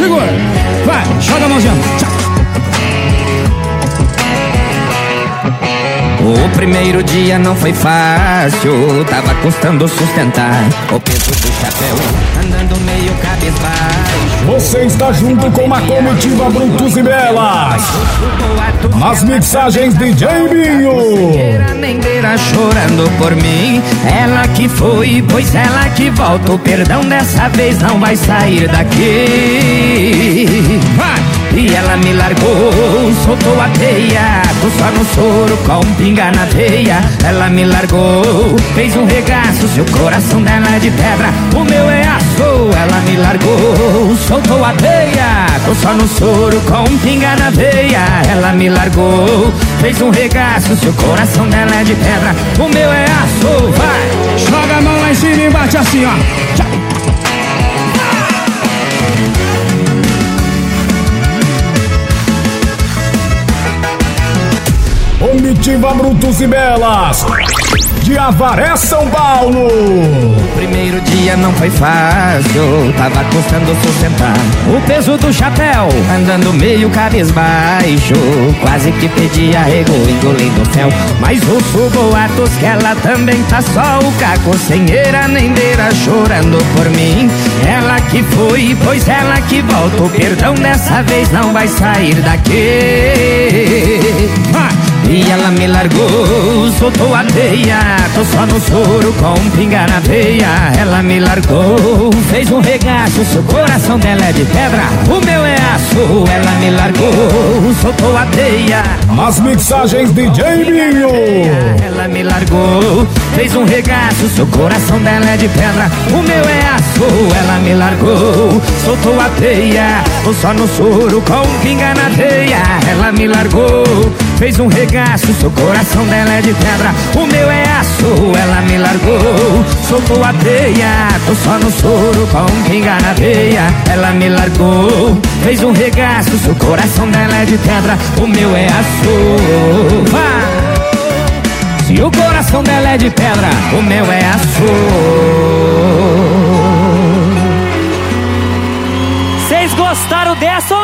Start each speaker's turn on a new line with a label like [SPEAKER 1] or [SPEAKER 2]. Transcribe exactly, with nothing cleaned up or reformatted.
[SPEAKER 1] segura. Vai, joga a mãozinha. Tchau.
[SPEAKER 2] O primeiro dia não foi fácil, tava custando sustentar o peso do chapéu, andando meio cabisbaixo.
[SPEAKER 3] Você está junto com a comitiva Brutos e Belas, nas mixagens D J Binho.
[SPEAKER 2] Nendeira chorando por mim, ela que foi, pois ela que volta. O perdão dessa vez não vai sair daqui.
[SPEAKER 1] Vai!
[SPEAKER 2] E ela me largou, soltou a teia, tô só no soro com pinga na veia. Ela me largou, fez um regaço, seu coração dela é de pedra, o meu é aço. Ela me largou, soltou a teia, tô só no soro com pinga na veia. Ela me largou, fez um regaço, seu coração dela é de pedra, o meu é aço. Vai!
[SPEAKER 1] Joga a mão lá em cima e bate assim, ó. Tchau.
[SPEAKER 3] Comitiva Brutos e Belas, de Avaré, São Paulo.
[SPEAKER 2] O primeiro dia não foi fácil, tava custando sustentar o peso do chapéu, andando meio cabisbaixo, quase que pedi arrego, engolindo fel. Mas ouço boatos que ela também tá só o caco, sem eira nem beira, chorando por mim. Ela que foi, pois ela que volta. O perdão dessa vez não vai sair daqui.
[SPEAKER 1] Vai!
[SPEAKER 2] E ela me largou, soltou a teia, tô só no soro com pinga na veia. Ela me largou, fez um regaço, seu coração dela é de pedra, o meu é aço. Ela me largou, soltou a teia,
[SPEAKER 3] as mixagens D J Binho.
[SPEAKER 2] Ela me largou, fez um regaço, seu coração dela é de pedra, o meu é aço. Ela me largou, soltou a teia, tô só no soro com pinga na veia. Ela me largou, fez um regaço, seu coração dela é de pedra, o meu é aço. Ela me largou, soltou a teia, tô só no soro com pinga na veia. Ela me largou, fez um regaço, seu coração dela é de pedra, o meu é aço. Vai! Se o coração dela é de pedra, o meu é aço.
[SPEAKER 4] Vocês gostaram dessa ou